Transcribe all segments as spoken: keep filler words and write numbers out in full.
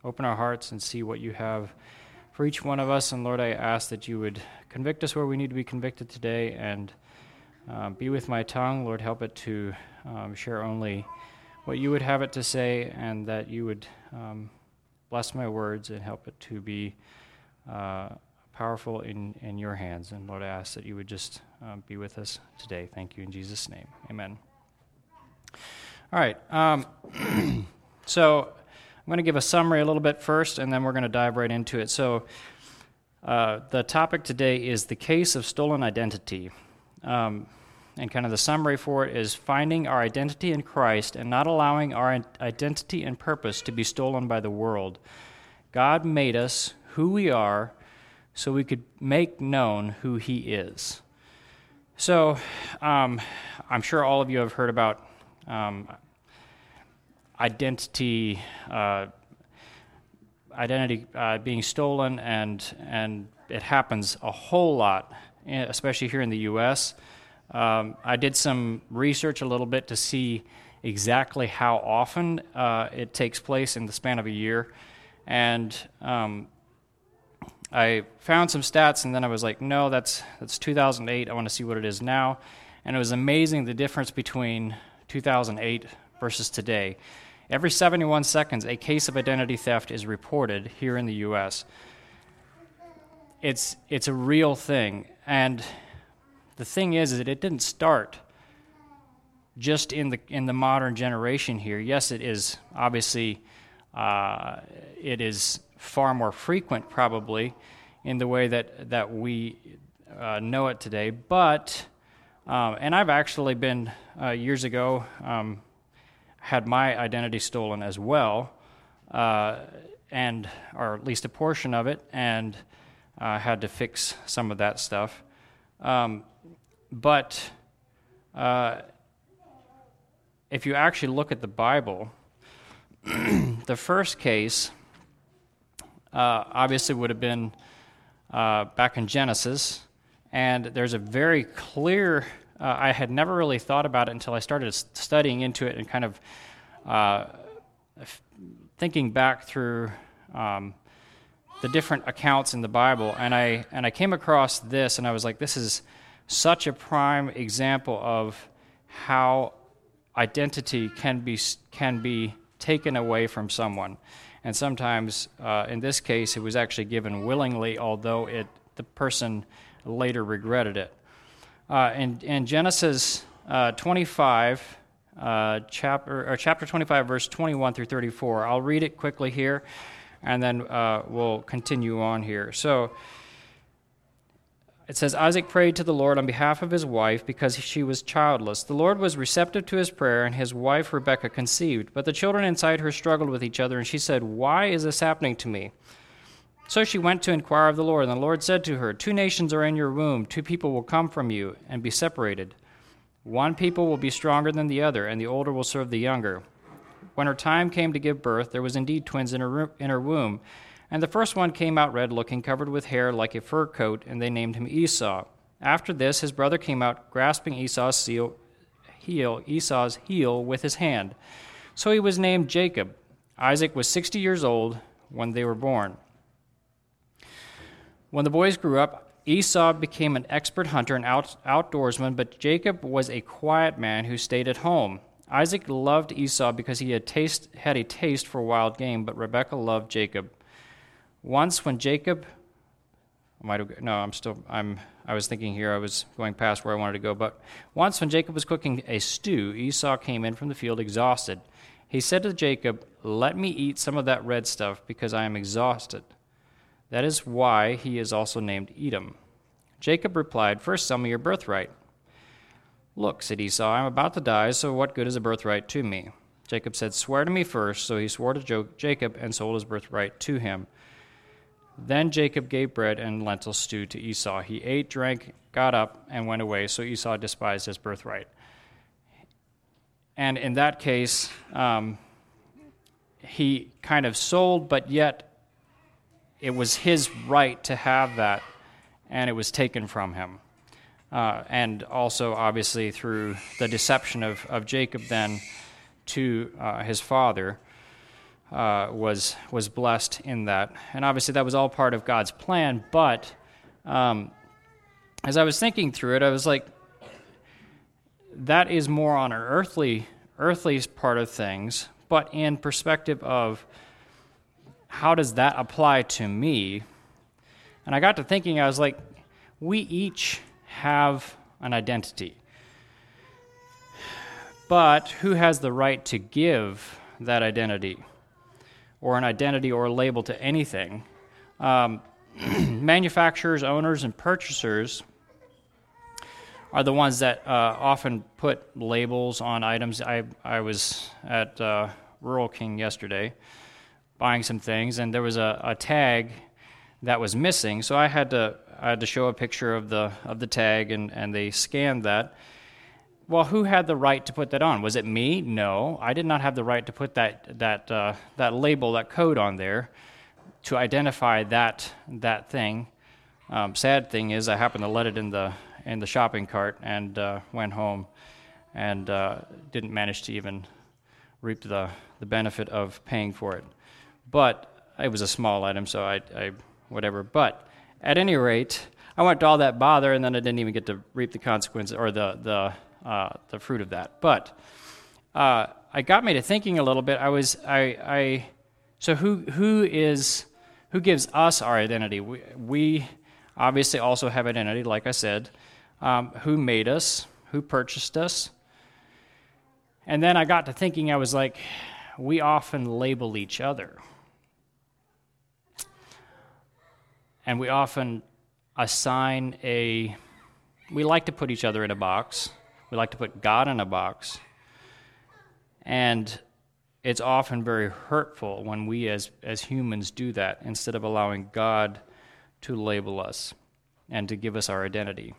Open our hearts and see what you have for each one of us. And Lord, I ask that you would convict us where we need to be convicted today, and uh, be with my tongue. Lord, help it to um, share only what you would have it to say, and that you would um, bless my words and help it to be uh, powerful in, in your hands. And Lord, I ask that you would just um, be with us today. Thank you in Jesus' name. Amen. All right. Um, so I'm going to give a summary a little bit first, and then we're going to dive right into it. So uh, the topic today is the case of stolen identity. Um, and kind of the summary for it is finding our identity in Christ and not allowing our identity and purpose to be stolen by the world. God made us who we are so we could make known who he is. So um, I'm sure all of you have heard about um, identity uh, identity uh, being stolen, and and it happens a whole lot, especially here in the U S Um, I did some research a little bit to see exactly how often uh, it takes place in the span of a year, and um, I found some stats, and then I was like, no, that's that's two thousand eight. I want to see what it is now, and it was amazing the difference between two thousand eight versus today. Every seventy-one seconds, a case of identity theft is reported here in the U S. It's it's a real thing, and the thing is, is that it didn't start just in the in the modern generation here. Yes, it is obviously uh, it is far more frequent probably in the way that that we uh, know it today. But um, and I've actually been uh, years ago um, had my identity stolen as well, uh, and or at least a portion of it, and uh, had to fix some of that stuff. Um, But uh, if you actually look at the Bible, the first case uh, obviously would have been uh, back in Genesis, and there's a very clear, uh, I had never really thought about it until I started studying into it and kind of uh, f- thinking back through um, the different accounts in the Bible, and I and I came across this, and I was like, this is such a prime example of how identity can be can be taken away from someone, and sometimes, uh, in this case, it was actually given willingly, although it the person later regretted it. Uh, in in Genesis uh, twenty-five, uh, chapter or chapter twenty-five, verse twenty-one through thirty-four. I'll read it quickly here, and then uh, we'll continue on here. So. It says, Isaac prayed to the Lord on behalf of his wife because she was childless. The Lord was receptive to his prayer, and his wife Rebekah conceived. But the children inside her struggled with each other, and she said, why is this happening to me? So she went to inquire of the Lord, and the Lord said to her, two nations are in your womb, two people will come from you and be separated. One people will be stronger than the other, and the older will serve the younger. When her time came to give birth, there was indeed twins in her, in her womb. And the first one came out red-looking, covered with hair like a fur coat, and they named him Esau. After this, his brother came out, grasping Esau's seal, heel, Esau's heel with his hand. So he was named Jacob. Isaac was sixty years old when they were born. When the boys grew up, Esau became an expert hunter and out, outdoorsman, but Jacob was a quiet man who stayed at home. Isaac loved Esau because he had, taste, had a taste for wild game, but Rebekah loved Jacob. Once when Jacob, I might have, no, I'm still, I'm, I was thinking here, I was going past where I wanted to go, but once when Jacob was cooking a stew, Esau came in from the field exhausted. He said to Jacob, let me eat some of that red stuff because I am exhausted. That is why he is also named Edom. Jacob replied, first sell me your birthright. Look, said Esau, I am about to die, so what good is a birthright to me? Jacob said, swear to me first. So he swore to jo- Jacob and sold his birthright to him. Then Jacob gave bread and lentil stew to Esau. He ate, drank, got up, and went away, so Esau despised his birthright. And in that case, um, he kind of sold, but yet it was his right to have that, and it was taken from him. Uh, and also, obviously, through the deception of, of Jacob then to uh, his father, uh, was was blessed in that. And obviously that was all part of God's plan, but um, as I was thinking through it, I was like, that is more on an earthly, earthly part of things, but in perspective of how does that apply to me? And I got to thinking, I was like, we each have an identity. But who has the right to give that identity, or an identity or a label to anything? Um, manufacturers, owners, and purchasers are the ones that uh, often put labels on items. I, I was at uh, Rural King yesterday buying some things, and there was a, a tag that was missing, so I had to I had to show a picture of the of the tag, and, and they scanned that. Well, who had the right to put that on? Was it me? No, I did not have the right to put that that uh, that label, that code on there to identify that that thing. Um, sad thing is, I happened to let it in the in the shopping cart and uh, went home, and uh, didn't manage to even reap the the benefit of paying for it. But it was a small item, so I, I whatever. But at any rate, I went to all that bother, and then I didn't even get to reap the consequence or the the uh, the fruit of that. But uh, it got me to thinking a little bit. I was I I so who who is who gives us our identity? We, we obviously also have identity, like I said. Um, who made us? Who purchased us? And then I got to thinking. I was like, we often label each other. And we often assign a, we like to put each other in a box. We like to put God in a box. And it's often very hurtful when we as, as humans do that instead of allowing God to label us and to give us our identity.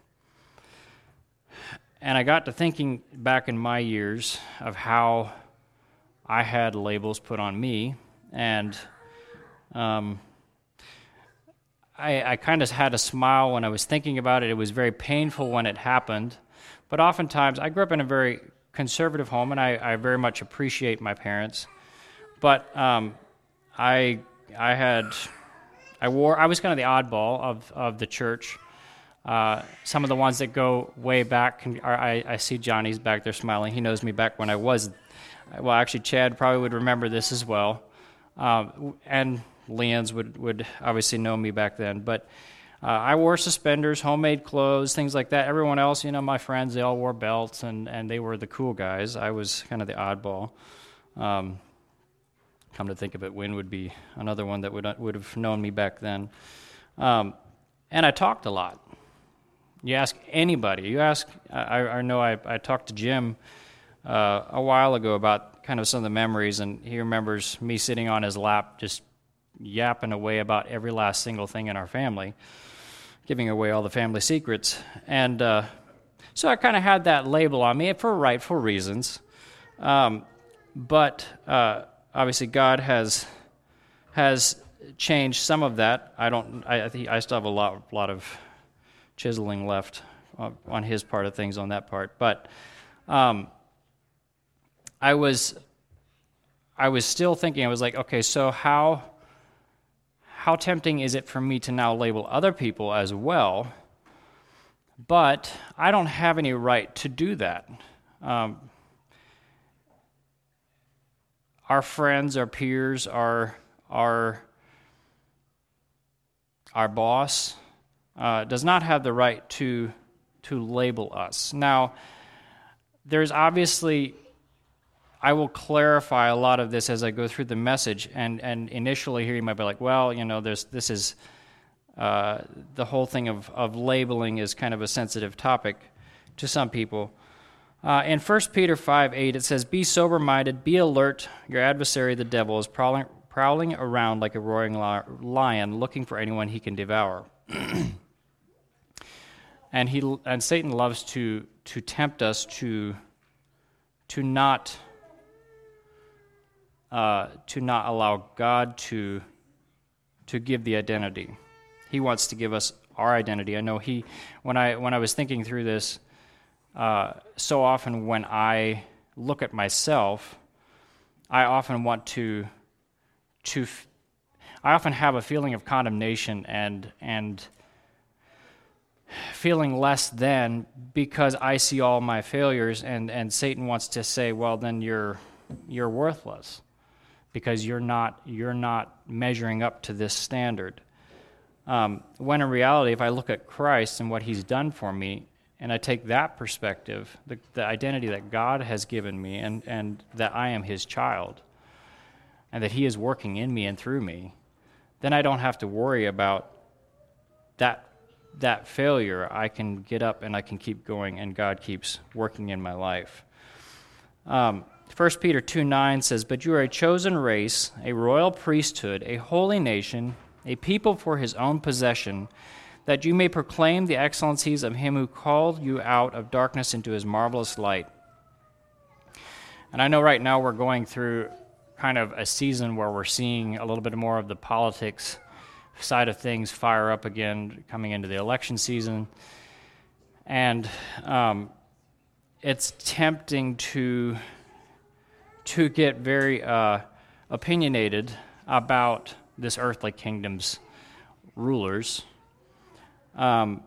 And I got to thinking back in my years of how I had labels put on me, and um, I, I kind of had a smile when I was thinking about it. It was very painful when it happened, but oftentimes, I grew up in a very conservative home, and I, I very much appreciate my parents, but um, I I had, I wore, I was kind of the oddball of, of the church. Uh, some of the ones that go way back, can, are, I, I see Johnny's back there smiling. He knows me back when I was, well, actually, Chad probably would remember this as well. Um, and Leanne's would, would obviously know me back then. But uh, I wore suspenders, homemade clothes, things like that. Everyone else, you know, my friends, they all wore belts, and, and they were the cool guys. I was kind of the oddball. Um, come to think of it, Wynn would be another one that would would have known me back then. Um, and I talked a lot. You ask anybody. You ask, I, I know I, I talked to Jim uh, a while ago about kind of some of the memories, and he remembers me sitting on his lap just yapping away about every last single thing in our family, giving away all the family secrets. And uh, so I kind of had that label on me for rightful reasons. Um, but uh, obviously God has has changed some of that. I don't. I, I think I still have a lot, lot of chiseling left on his part of things on that part. But um, I was I was still thinking. I was like, okay, so how how tempting is it for me to now label other people as well? But I don't have any right to do that. Um, our friends, our peers, our our our boss uh, does not have the right to to label us. Now, there's obviously, I will clarify a lot of this as I go through the message, and, and initially here you might be like, well, you know, there's this is, uh, the whole thing of, of labeling is kind of a sensitive topic to some people. Uh, in First Peter five eight, it says, "Be sober-minded, be alert. Your adversary, the devil, is prowling, prowling around like a roaring lion, looking for anyone he can devour." And he and Satan loves to to tempt us to to not uh, to not allow God to to give the identity. He wants to give us our identity. I know he when I when I was thinking through this, uh, so often when I look at myself, I often want to to, f- I often have a feeling of condemnation and and feeling less than because I see all my failures, and, and Satan wants to say, well, then you're you're worthless because you're not you're not measuring up to this standard. Um, when in reality, if I look at Christ and what he's done for me, and I take that perspective, the, the identity that God has given me, and, and that I am his child, and that he is working in me and through me, then I don't have to worry about that that failure. I can get up and I can keep going, and God keeps working in my life. Um, First Peter two nine says, "But you are a chosen race, a royal priesthood, a holy nation, a people for his own possession, that you may proclaim the excellencies of him who called you out of darkness into his marvelous light." And I know right now we're going through kind of a season where we're seeing a little bit more of the politics side of things fire up again, coming into the election season. And um, it's tempting to to get very uh, opinionated about this earthly kingdom's rulers. Um,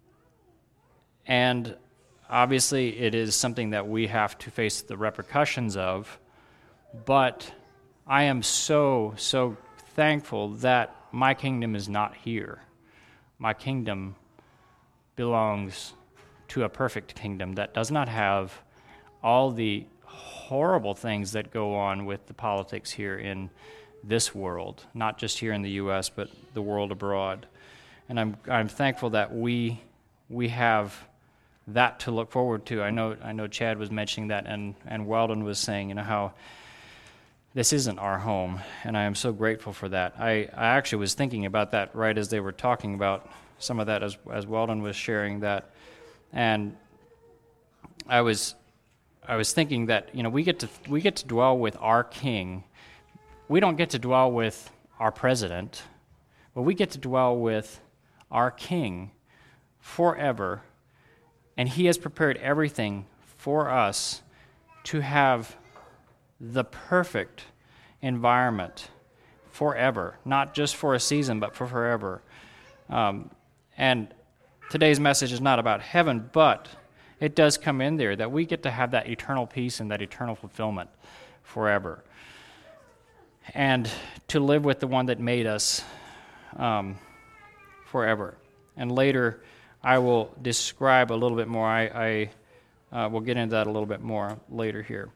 and obviously it is something that we have to face the repercussions of, but I am so, so thankful that my kingdom is not here. My kingdom belongs to a perfect kingdom that does not have all the horrible things that go on with the politics here in this world, not just here in the U S, but the world abroad. And I'm I'm thankful that we we have that to look forward to. I know I know Chad was mentioning that, and, and Weldon was saying, you know, how this isn't our home, and I am so grateful for that. I, I actually was thinking about that right as they were talking about some of that, as as Weldon was sharing that, and I was I was thinking that, you know, we get to we get to dwell with our King. We don't get to dwell with our president, but we get to dwell with our King forever, and he has prepared everything for us to have the perfect environment forever, not just for a season, but for forever. Um, and today's message is not about heaven, but it does come in there that we get to have that eternal peace and that eternal fulfillment forever. And to live with the one that made us um, forever. And later, I will describe a little bit more. I, I uh, will get into that a little bit more later here.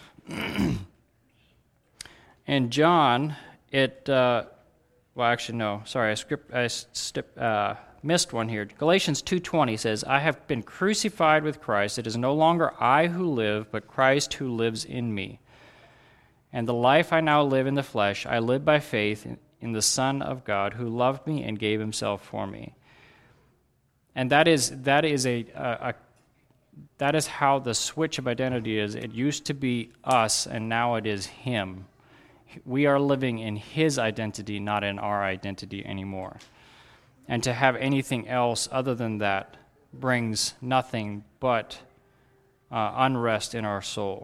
In John, it, uh, well, actually, no, sorry, I, script, I stip, uh, missed one here. Galatians two twenty says, "I have been crucified with Christ. It is no longer I who live, but Christ who lives in me. And the life I now live in the flesh, I live by faith in, in the Son of God, who loved me and gave himself for me." And that is that is a, a, a that is how the switch of identity is. It used to be us, and now it is him. We are living in his identity, not in our identity anymore. And to have anything else other than that brings nothing but uh, unrest in our soul.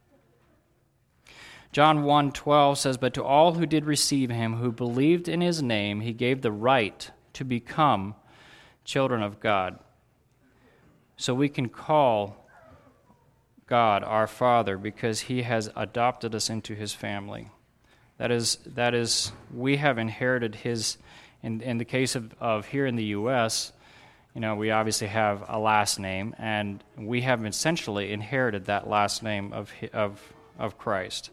John one twelve says, "But to all who did receive him, who believed in his name, he gave the right to become children of God." So we can call God our Father because he has adopted us into his family. That is, that is, we have inherited his, in, in the case of, of here in the U S, you know, we obviously have a last name, and we have essentially inherited that last name of of of Christ.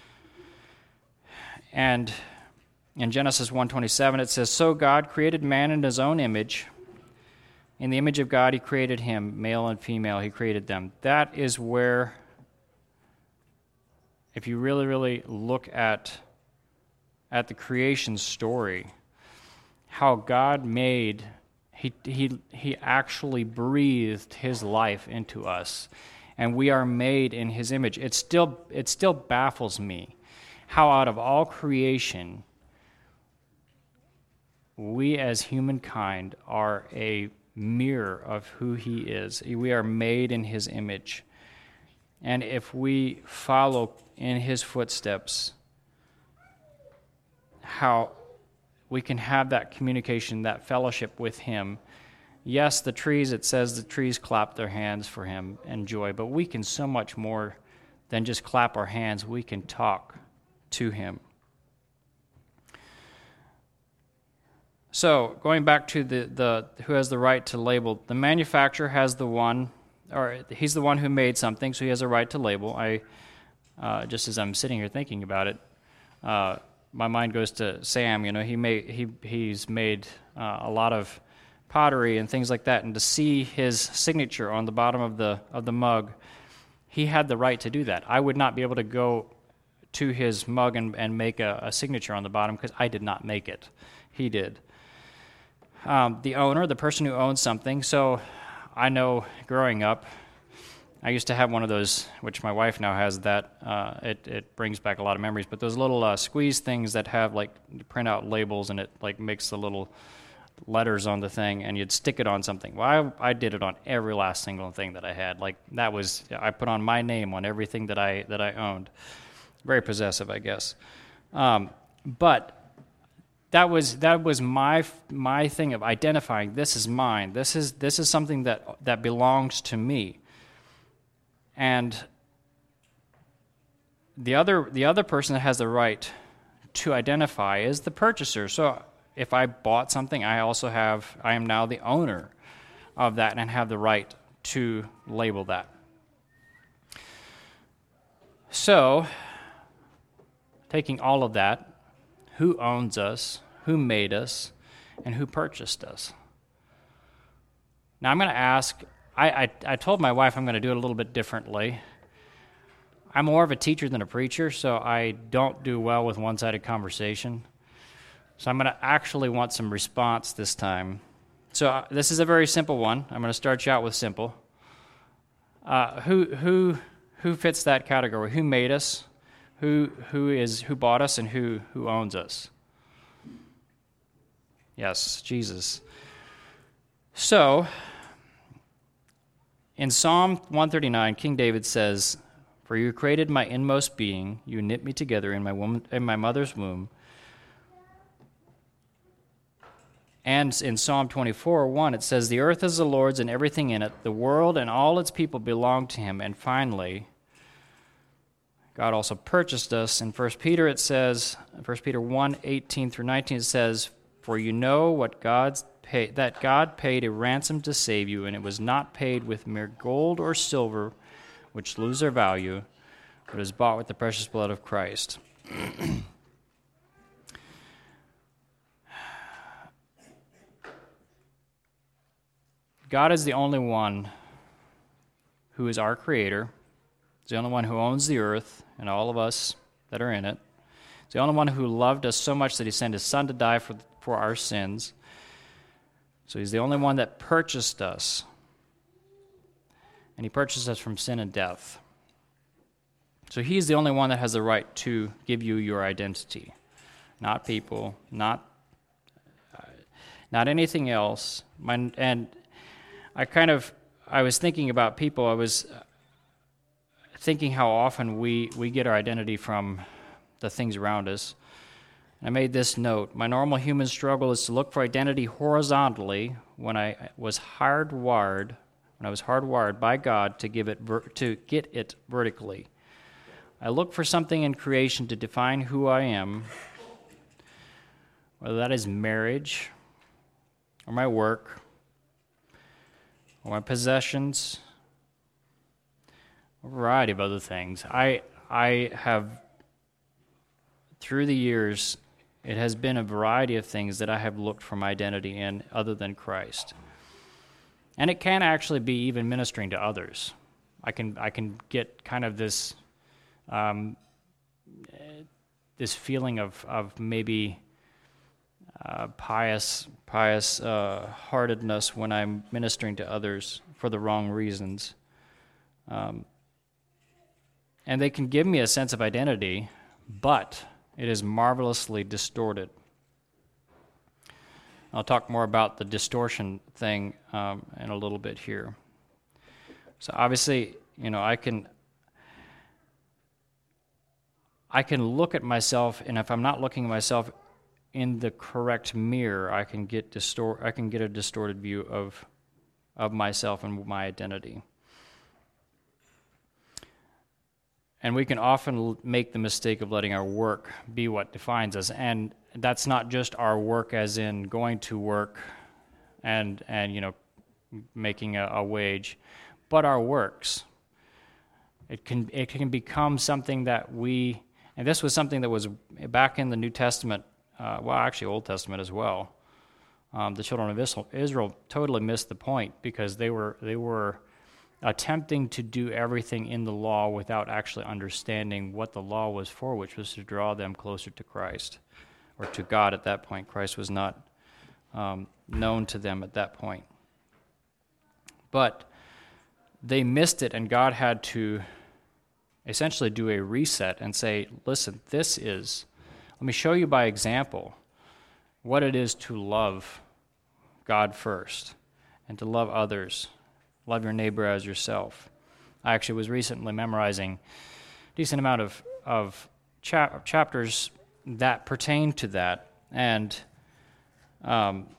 And in Genesis one twenty-seven, it says, "So God created man in his own image. In the image of God, he created him, male and female, he created them." That is where, if you really, really look at, at the creation story, how God made, he, he, he actually breathed his life into us, and we are made in his image. It still, it still baffles me how out of all creation, we as humankind are a mirror of who he is. We are made in his image. And if we follow in his footsteps, how we can have that communication, that fellowship with him. Yes, the trees, it says the trees clap their hands for him in joy, but we can so much more than just clap our hands. We can talk to him. So, going back to the, the who has the right to label, the manufacturer has the one, or he's the one who made something, so he has a right to label. I, uh, just as I'm sitting here thinking about it, uh, my mind goes to Sam. You know, he made he he's made uh, a lot of pottery and things like that, and to see his signature on the bottom of the of the mug, he had the right to do that. I would not be able to go to his mug and, and make a, a signature on the bottom because I did not make it. He did. Um, the owner, the person who owns something. So I know growing up, I used to have one of those, which my wife now has that. Uh, it, it brings back a lot of memories. But those little uh, squeeze things that have, like, you print out labels and it, like, makes the little letters on the thing, and you'd stick it on something. Well, I, I did it on every last single thing that I had. Like, that was, I put on my name on everything that I that I owned. Very possessive, I guess. Um, but that was that was my my thing of identifying, this is mine. This is this is something that that belongs to me. And the other the other person that has the right to identify is the purchaser. So if I bought something, I also have, I am now the owner of that and have the right to label that. So, taking all of that, who owns us, who made us, and who purchased us? Now I'm going to ask, I, I, I told my wife I'm going to do it a little bit differently. I'm more of a teacher than a preacher, so I don't do well with one-sided conversation. So I'm going to actually want some response this time. So uh, this is a very simple one. I'm going to start you out with simple. Uh, who who who fits that category? Who made us? Who who is who bought us, and who who owns us? Yes, Jesus. So in Psalm one thirty-nine, King David says, "For you created my inmost being; you knit me together in my woman, in my mother's womb." And in Psalm twenty-four, one, it says, "The earth is the Lord's and everything in it. The world and all its people belong to him." And finally, God also purchased us. In First Peter, it says, First Peter one, eighteen through nineteen, it says, "For you know what God's pay, that God paid a ransom to save you, and it was not paid with mere gold or silver, which lose their value, but is bought with the precious blood of Christ." God is the only one who is our creator. He's the only one who owns the earth and all of us that are in it. He's the only one who loved us so much that he sent his son to die for, for our sins. So he's the only one that purchased us. And he purchased us from sin and death. So he's the only one that has the right to give you your identity. Not people, not, uh, not anything else. My, and I kind of, I was thinking about people, I was thinking how often we, we get our identity from the things around us. I made this note: my normal human struggle is to look for identity horizontally when I was hardwired, when I was hardwired by God to give it ver- to get it vertically. I look for something in creation to define who I am, whether that is marriage or my work, or my possessions, a variety of other things. I I have, through the years, it has been a variety of things that I have looked for my identity in other than Christ. And it can actually be even ministering to others. I can I can get kind of this um, this feeling of, of maybe uh, pious pious uh, heartedness when I'm ministering to others for the wrong reasons. Um, and they can give me a sense of identity, but it is marvelously distorted. I'll talk more about the distortion thing um, in a little bit here. So obviously, you know, I can I can look at myself, and if I'm not looking at myself in the correct mirror, I can get distort. I can get a distorted view of of myself and my identity. And we can often make the mistake of letting our work be what defines us. And that's not just our work as in going to work and, and you know, making a, a wage, but our works. It can, it can become something that we, and this was something that was back in the New Testament, uh, well, actually Old Testament as well. Um, the children of Israel, Israel totally missed the point because they were they were attempting to do everything in the law without actually understanding what the law was for, which was to draw them closer to Christ, or to God at that point. Christ was not um, known to them at that point. But they missed it, and God had to essentially do a reset and say, listen, this is, let me show you by example what it is to love God first and to love others. Love your neighbor as yourself. I actually was recently memorizing a decent amount of, of cha- chapters that pertain to that. And um,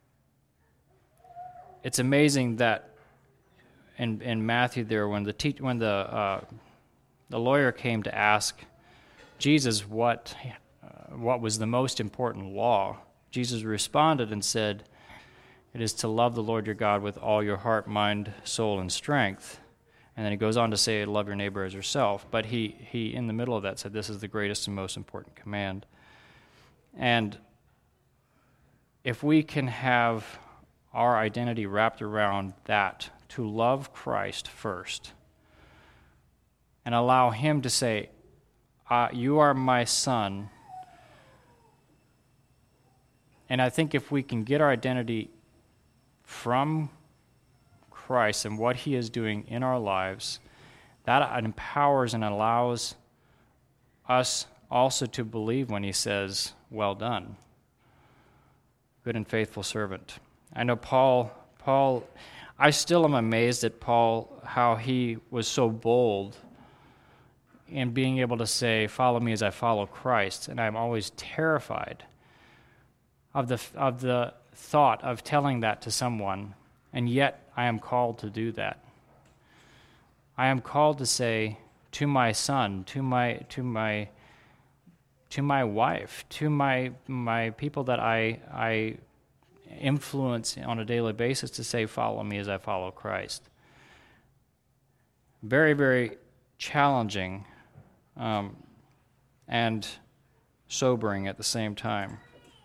it's amazing that in, in Matthew there, when the te- when the uh, the lawyer came to ask Jesus what uh, what was the most important law, Jesus responded and said, it is to love the Lord your God with all your heart, mind, soul, and strength. And then he goes on to say, love your neighbor as yourself. But he, he in the middle of that, said, this is the greatest and most important command. And if we can have our identity wrapped around that, to love Christ first, and allow him to say, uh, you are my son. And I think if we can get our identity from Christ and what he is doing in our lives, that empowers and allows us also to believe when he says, well done, good and faithful servant. I know Paul, Paul, I still am amazed at Paul, how he was so bold in being able to say, follow me as I follow Christ. And I'm always terrified of the of the thought of telling that to someone, and yet I am called to do that. I am called to say to my son, to my to my to my wife, to my my people that I I influence on a daily basis, to say, follow me as I follow Christ. Very, very challenging um, and sobering at the same time.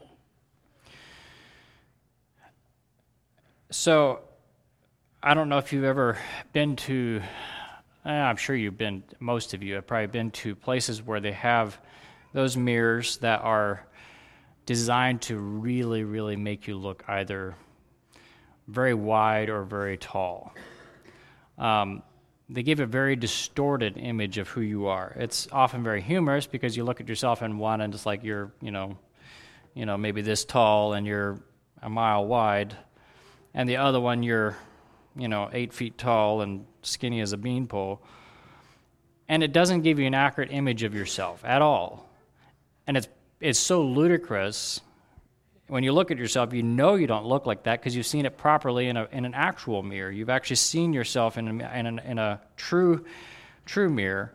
So, I don't know if you've ever been to, eh, I'm sure you've been, most of you have probably been to places where they have those mirrors that are designed to really, really make you look either very wide or very tall. Um, they give a very distorted image of who you are. It's often very humorous because you look at yourself in one and it's like you're, you know, you know, maybe this tall and you're a mile wide. And the other one, you're, you know, eight feet tall and skinny as a beanpole. And it doesn't give you an accurate image of yourself at all. And it's it's so ludicrous. When you look at yourself, you know you don't look like that because you've seen it properly in a in an actual mirror. You've actually seen yourself in a, in a, in a true true mirror.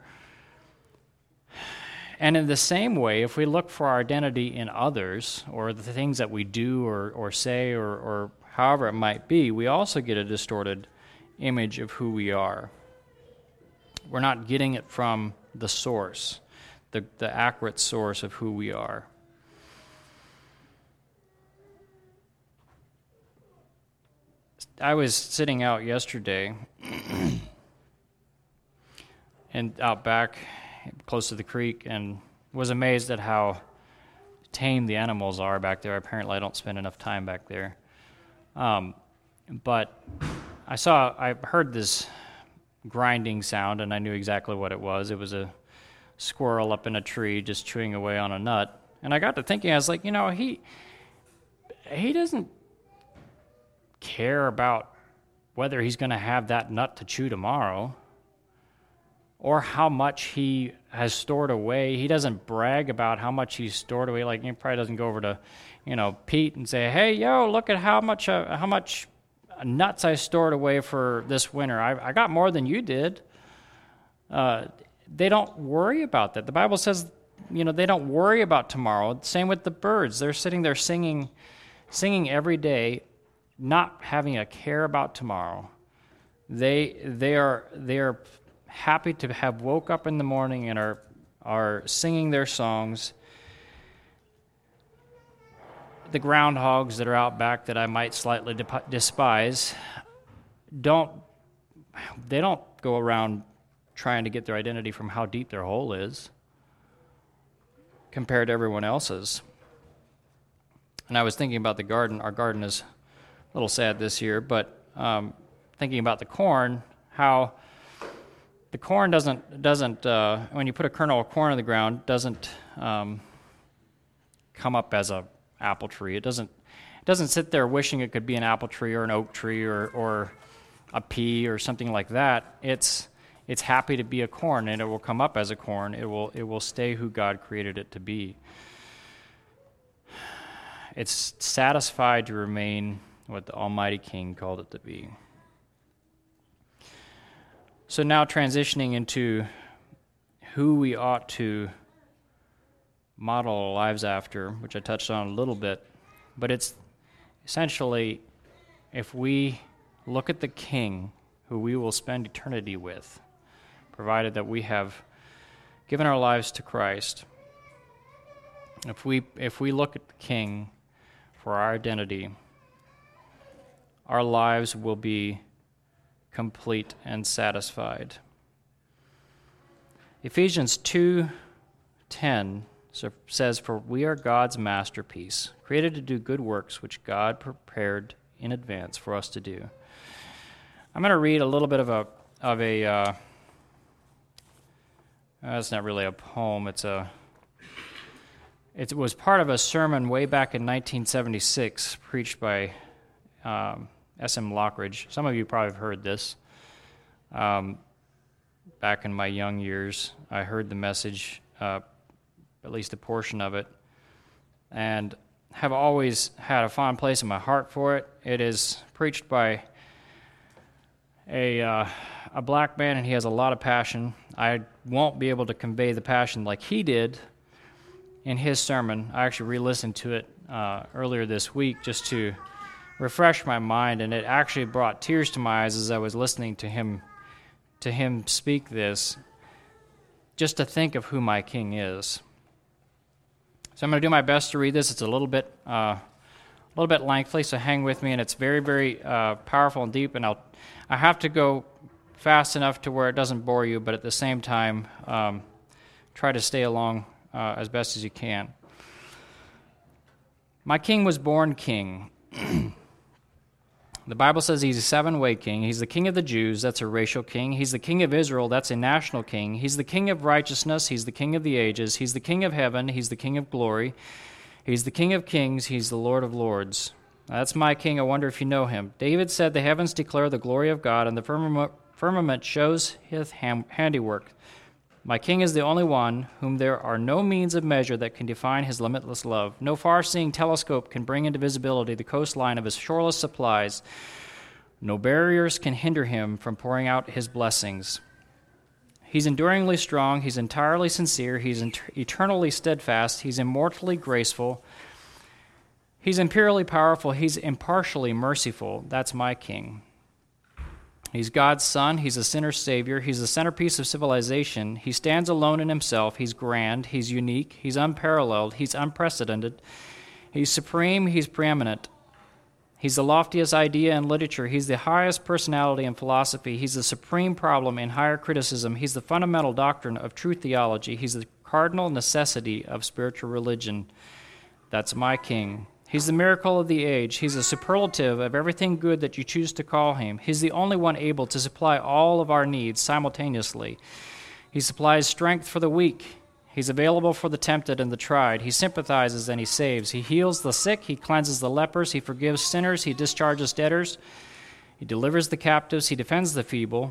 And in the same way, if we look for our identity in others or the things that we do or, or say or, or however it might be, we also get a distorted image of who we are. We're not getting it from the source, the, the accurate source of who we are. I was sitting out yesterday and out back close to the creek and was amazed at how tame the animals are back there. Apparently I don't spend enough time back there. Um, but I saw, I heard this grinding sound, and I knew exactly what it was. It was a squirrel up in a tree just chewing away on a nut. And I got to thinking, I was like, you know, he he doesn't care about whether he's going to have that nut to chew tomorrow or how much he has stored away. He doesn't brag about how much he's stored away. Like, he probably doesn't go over to, you know, Pete and say, "Hey, yo, look at how much uh, how much nuts I stored away for this winter. I, I got more than you did." Uh, they don't worry about that. The Bible says, you know, they don't worry about tomorrow. Same with the birds. They're sitting there singing, singing every day, not having a care about tomorrow. They they are they are happy to have woke up in the morning and are are singing their songs. The groundhogs that are out back that I might slightly de- despise don't they don't go around trying to get their identity from how deep their hole is compared to everyone else's. And I was thinking about the garden. Our garden is a little sad this year, but um, thinking about the corn, how the corn doesn't, doesn't uh, when you put a kernel of corn in the ground, doesn't um, come up as a apple tree. It doesn't, it doesn't sit there wishing it could be an apple tree or an oak tree or, or a pea or something like that. It's it's happy to be a corn, and it will come up as a corn. It will it will stay who God created it to be. It's satisfied to remain what the Almighty King called it to be. So now transitioning into who we ought to model our lives after, which I touched on a little bit, but it's essentially if we look at the King who we will spend eternity with, provided that we have given our lives to Christ. If we if we look at the King for our identity, our lives will be complete and satisfied. Ephesians two ten says, "For we are God's masterpiece, created to do good works which God prepared in advance for us to do." I'm going to read a little bit of a of a. Uh, uh, it's not really a poem. It's a. It was part of a sermon way back in nineteen seventy-six, preached by um, S M Lockridge. Some of you probably have heard this. Um, back in my young years, I heard the message, uh, at least a portion of it, and have always had a fond place in my heart for it. It is preached by a uh, a black man, and he has a lot of passion. I won't be able to convey the passion like he did in his sermon. I actually re-listened to it uh, earlier this week just to refresh my mind, and it actually brought tears to my eyes as I was listening to him to him speak this, just to think of who my King is. So I'm going to do my best to read this. It's a little bit uh, a little bit lengthy, so hang with me, and it's very, very uh, powerful and deep, and I'll I have to go fast enough to where it doesn't bore you, but at the same time, um, try to stay along uh, as best as you can. My King was born king. The Bible says he's a seven-way king. He's the king of the Jews. That's a racial king. He's the king of Israel. That's a national king. He's the king of righteousness. He's the king of the ages. He's the king of heaven. He's the king of glory. He's the king of kings. He's the Lord of lords. That's my King. I wonder if you know him. David said, "The heavens declare the glory of God, and the firmament, firmament shows his handiwork. My King is the only one whom there are no means of measure that can define his limitless love. No far-seeing telescope can bring into visibility the coastline of his shoreless supplies. No barriers can hinder him from pouring out his blessings. He's enduringly strong. He's entirely sincere. He's eternally steadfast. He's immortally graceful. He's imperially powerful. He's impartially merciful." That's my King. He's God's Son. He's a sinner's Savior. He's the centerpiece of civilization. He stands alone in himself. He's grand. He's unique. He's unparalleled. He's unprecedented. He's supreme. He's preeminent. He's the loftiest idea in literature. He's the highest personality in philosophy. He's the supreme problem in higher criticism. He's the fundamental doctrine of true theology. He's the cardinal necessity of spiritual religion. That's my King. He's the miracle of the age. He's a superlative of everything good that you choose to call him. He's the only one able to supply all of our needs simultaneously. He supplies strength for the weak. He's available for the tempted and the tried. He sympathizes and he saves. He heals the sick. He cleanses the lepers. He forgives sinners. He discharges debtors. He delivers the captives. He defends the feeble.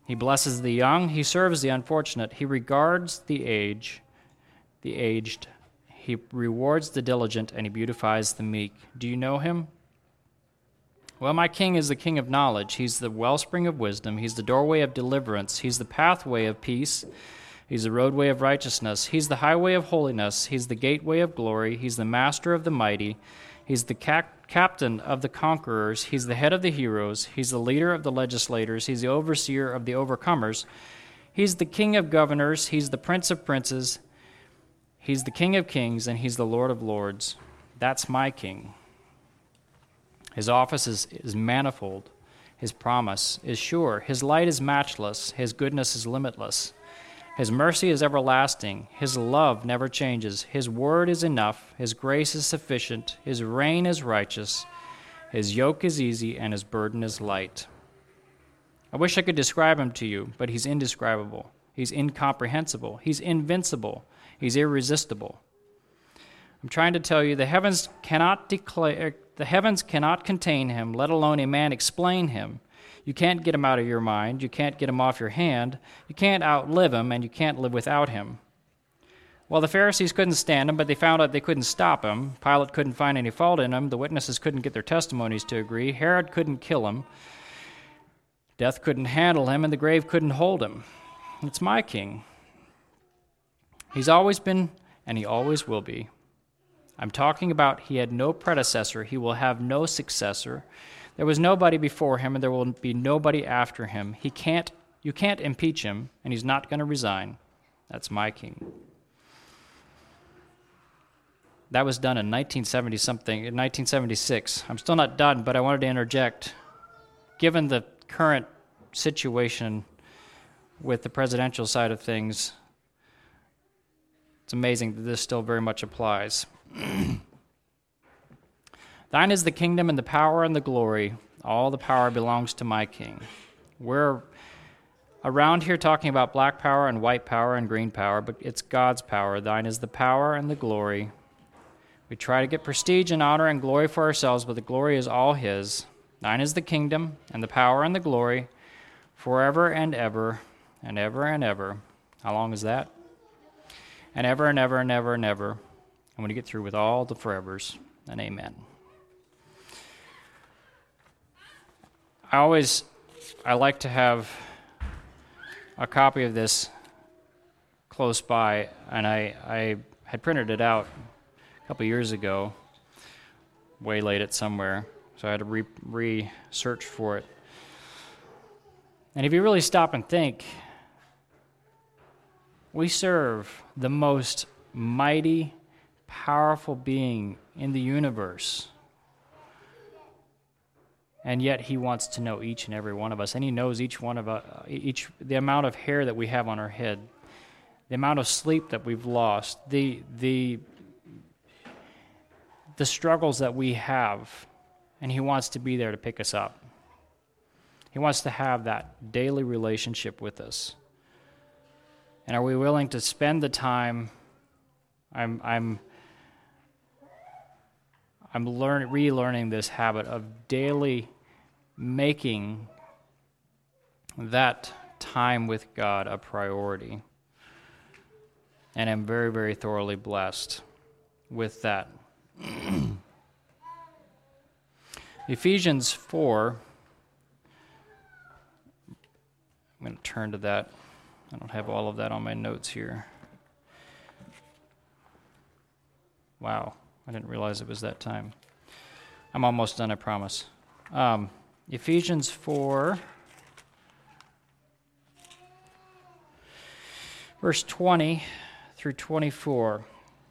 He blesses the young. He serves the unfortunate. He regards the age, the aged. He rewards the diligent, and he beautifies the meek. Do you know him? Well, my king is the king of knowledge. He's the wellspring of wisdom. He's the doorway of deliverance. He's the pathway of peace. He's the roadway of righteousness. He's the highway of holiness. He's the gateway of glory. He's the master of the mighty. He's the cap- captain of the conquerors. He's the head of the heroes. He's the leader of the legislators. He's the overseer of the overcomers. He's the king of governors. He's the prince of princes. He's the king of kings, and he's the Lord of lords. That's my king. His office is, is manifold. His promise is sure. His light is matchless. His goodness is limitless. His mercy is everlasting. His love never changes. His word is enough. His grace is sufficient. His reign is righteous. His yoke is easy, and his burden is light. I wish I could describe him to you, but he's indescribable. He's incomprehensible. He's invincible. He's irresistible. I'm trying to tell you, the heavens cannot declare, the heavens cannot contain him, let alone a man explain him. You can't get him out of your mind. You can't get him off your hand. You can't outlive him, and you can't live without him. Well, the Pharisees couldn't stand him, but they found out they couldn't stop him. Pilate couldn't find any fault in him. The witnesses couldn't get their testimonies to agree. Herod couldn't kill him. Death couldn't handle him, and the grave couldn't hold him. It's my king. He's always been, and he always will be. I'm talking about he had no predecessor. He will have no successor. There was nobody before him, and there will be nobody after him. He can't, you can't impeach him, and he's not going to resign. That's my king. That was done in nineteen seventy something, in nineteen seventy-six. I'm still not done, but I wanted to interject. Given the current situation with the presidential side of things, it's amazing that this still very much applies. Thine is the kingdom and the power and the glory. All the power belongs to my king. We're around here talking about black power and white power and green power, but it's God's power. Thine is the power and the glory. We try to get prestige and honor and glory for ourselves, but the glory is all his. Thine is the kingdom and the power and the glory forever and ever and ever and ever. How long is that? And ever and ever and ever and ever. I'm going to get through with all the forevers, and amen. I always, I like to have a copy of this close by, and I, I had printed it out a couple years ago, waylaid it somewhere, so I had to re, re-search for it. And if you really stop and think, we serve the most mighty, powerful being in the universe. And yet he wants to know each and every one of us, and he knows each one of us, each the amount of hair that we have on our head, the amount of sleep that we've lost, the the the struggles that we have, and he wants to be there to pick us up. He wants to have that daily relationship with us. And are we willing to spend the time? I'm I'm I'm learn, relearning this habit of daily making that time with God a priority. And I'm very, very thoroughly blessed with that. Ephesians four, I'm going to turn to that. I don't have all of that on my notes here. Wow. I didn't realize it was that time. I'm almost done, I promise. Um, Ephesians four, verse twenty through twenty-four.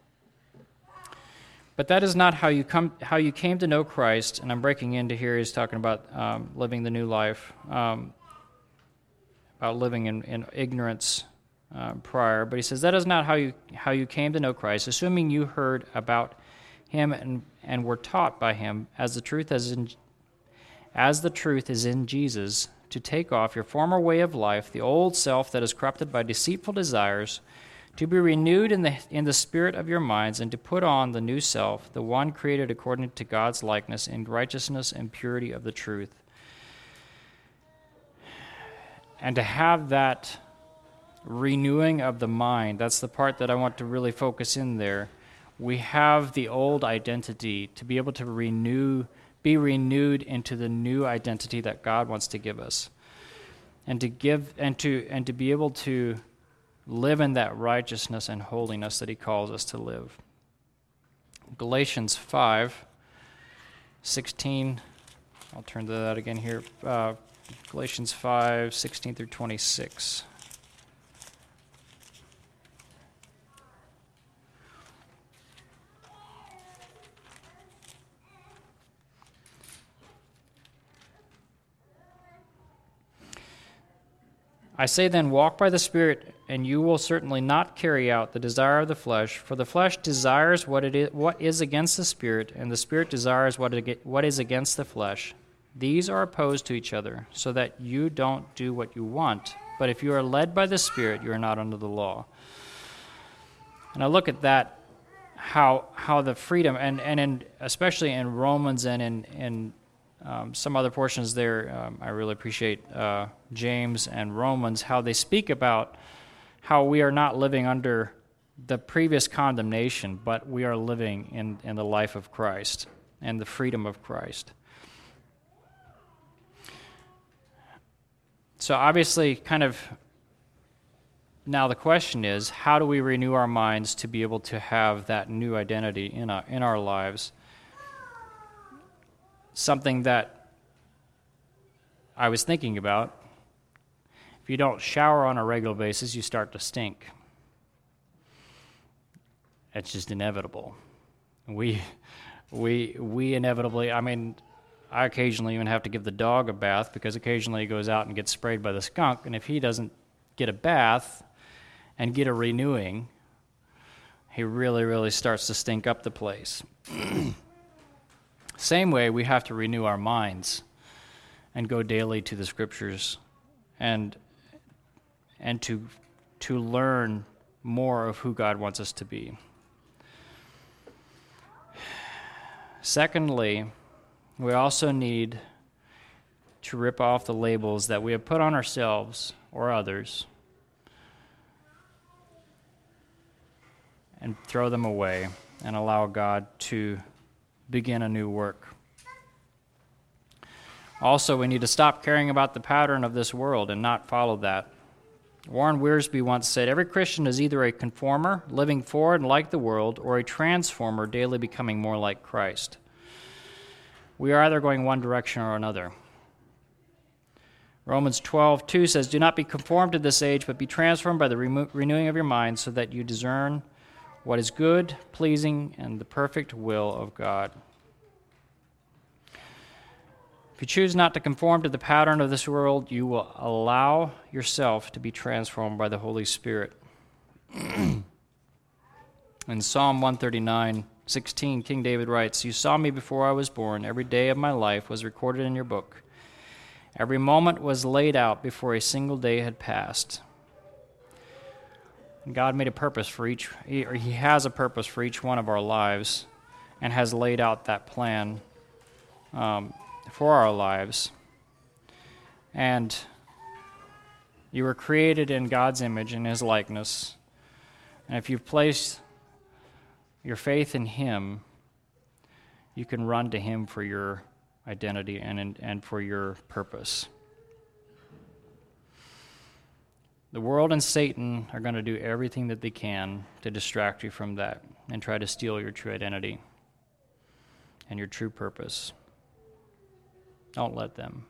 But that is not how you come, how you came to know Christ. And I'm breaking into here. He's talking about um, living the new life, um, about living in, in ignorance uh, prior. But he says that is not how you how you came to know Christ, assuming you heard about him and, and were taught by him as the truth as in as the truth is in Jesus, to take off your former way of life, the old self that is corrupted by deceitful desires, to be renewed in the in the spirit of your minds, and to put on the new self, the one created according to God's likeness in righteousness and purity of the truth. and to have that renewing of the mind, that's the part that I want to really focus in there. We have the old identity to be able to renew, be renewed into the new identity that God wants to give us. And to give and to and to be able to live in that righteousness and holiness that he calls us to live. Galatians five sixteen, I'll turn to that again here. Uh, Galatians five sixteen through twenty-six. I say then, walk by the Spirit, and you will certainly not carry out the desire of the flesh. For the flesh desires what it is, what is against the Spirit, and the Spirit desires what it, what is against the flesh. These are opposed to each other, so that you don't do what you want. But if you are led by the Spirit, you are not under the law. And I look at that, how how the freedom, and, and in, especially in Romans and in, in Um, some other portions there, um, I really appreciate uh, James and Romans, how they speak about how we are not living under the previous condemnation, but we are living in, in the life of Christ and the freedom of Christ. So obviously, kind of, now the question is, how do we renew our minds to be able to have that new identity in our, in our lives? Something that I was thinking about, if you don't shower on a regular basis, you start to stink. It's just inevitable. We, we, we inevitably, I mean, I occasionally even have to give the dog a bath because occasionally he goes out and gets sprayed by the skunk, and if he doesn't get a bath and get a renewing, he really, really starts to stink up the place. Same way, we have to renew our minds and go daily to the Scriptures and and to to learn more of who God wants us to be. Secondly, we also need to rip off the labels that we have put on ourselves or others and throw them away and allow God to begin a new work. Also, we need to stop caring about the pattern of this world and not follow that. Warren Wiersbe once said, every Christian is either a conformer, living for and like the world, or a transformer, daily becoming more like Christ. We are either going one direction or another. Romans twelve two says, do not be conformed to this age, but be transformed by the remo- renewing of your mind, so that you discern what is good, pleasing, and the perfect will of God. If you choose not to conform to the pattern of this world, you will allow yourself to be transformed by the Holy Spirit. In Psalm one thirty-nine sixteen, King David writes, you saw me before I was born. Every day of my life was recorded in your book. Every moment was laid out before a single day had passed. God made a purpose for each, or he has a purpose for each one of our lives and has laid out that plan um, for our lives. And you were created in God's image and his likeness. And if you've placed your faith in him, you can run to him for your identity and, and for your purpose. The world and Satan are going to do everything that they can to distract you from that and try to steal your true identity and your true purpose. Don't let them.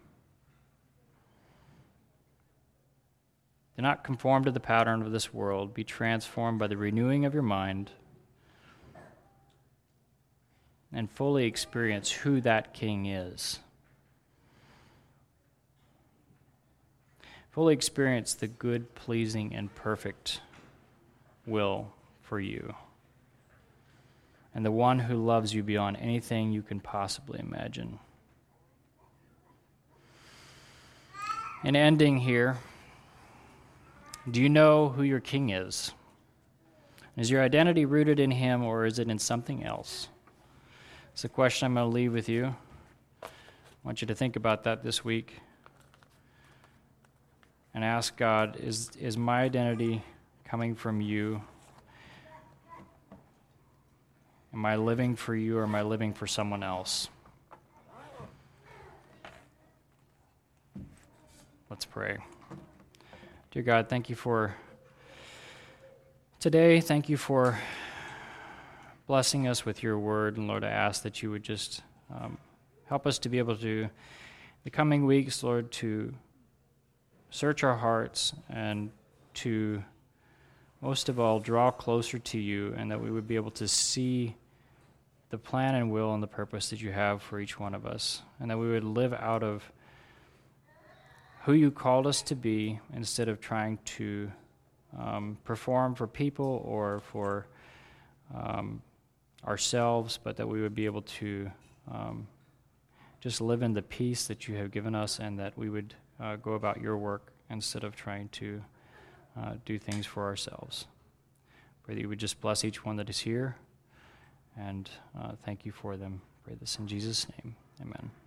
Do not conform to the pattern of this world. Be transformed by the renewing of your mind and fully experience who that King is. Fully experience the good, pleasing, and perfect will for you, and the one who loves you beyond anything you can possibly imagine. In ending here, do you know who your King is? Is your identity rooted in him, or is it in something else? It's a question I'm going to leave with you. I want you to think about that this week. and ask God, is, is my identity coming from you? Am I living for you, or am I living for someone else? Let's pray. Dear God, thank you for today. Thank you for blessing us with your word. And Lord, I ask that you would just um, help us to be able to, the coming weeks, Lord, to search our hearts and to, most of all, draw closer to you, and that we would be able to see the plan and will and the purpose that you have for each one of us, and that we would live out of who you called us to be instead of trying to um, perform for people or for um, ourselves, but that we would be able to um, just live in the peace that you have given us, and that we would uh, go about your work instead of trying to uh, do things for ourselves. Pray that you would just bless each one that is here, and uh, thank you for them. Pray this in Jesus' name. Amen.